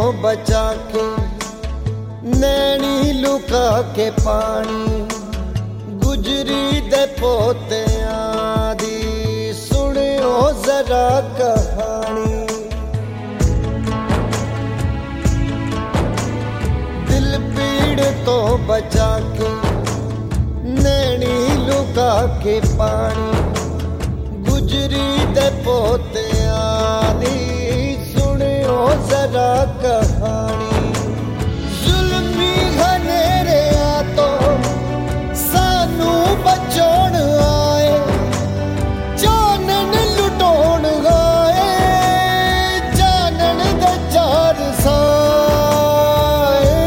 बचा के नैनी लुका के पानी गुजरी दे पोतियां दी सुनियो जरा कहानी। दिल पीड़ तो बचा के नैनी लुका के पानी गुजरी दे पोतियां दी सुनियो जरा कहानी। जुल्मी घनेरे तो सानू बचाउण आए जानन लुटाउण आए जानन दे चार साए।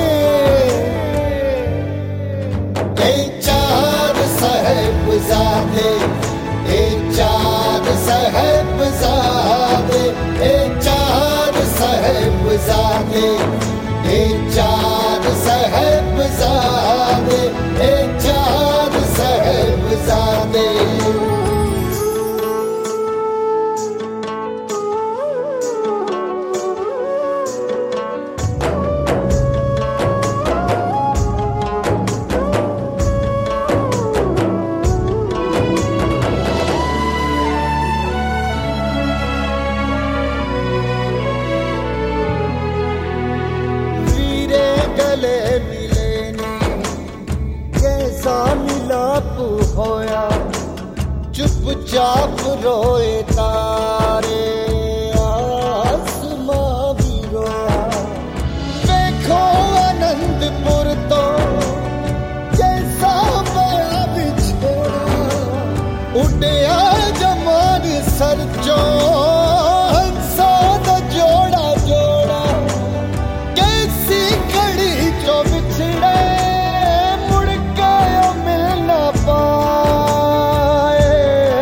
ए चार साहिबजादे ए चार साहिबजादे ए चार साहिबजादे ए चार साहिबजादे ए चार साहिबजादे। गले मिले ने कैसा मिलाप होया चुपचाप रोए तारे आसमां भी रोया। देखो आनंदपुर तो कैसा बड़ा बिछोड़ा उड़िया जमान सर चो हंसा दा जोड़ा जोड़ा। कैसी घड़ी जो बिछड़े मुड़ के मिल न पाए।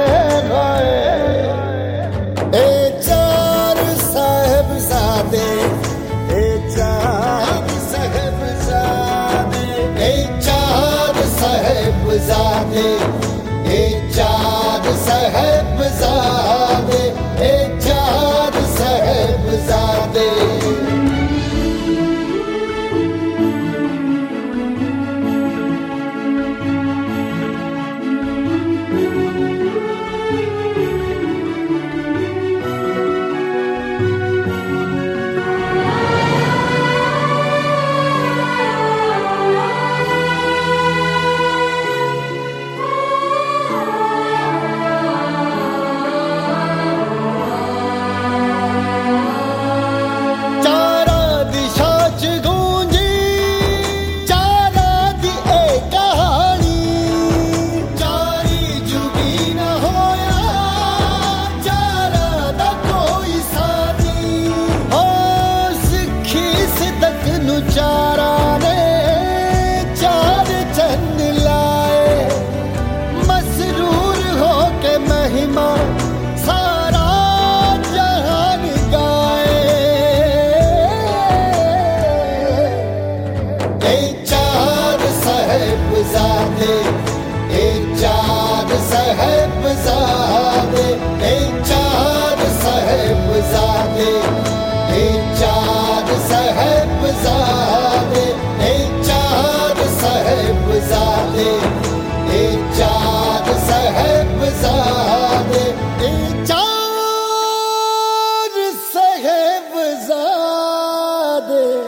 ए चार साहिबजादे ए चार साहिबजादे ए चार साहिबजादे ए चार साहिबजादे ए चार साहिबजादे। चारा ने चार चंद लाए मसरूर हो के महिमा सारा जहान गाए। ए चार साहिबजादे ए चार साहिबजादे ए चार साहिबजादे ए चार साहिबजादे ए चार साहिबजादे ए चार साहिबजादे ए चार साहिबजादे।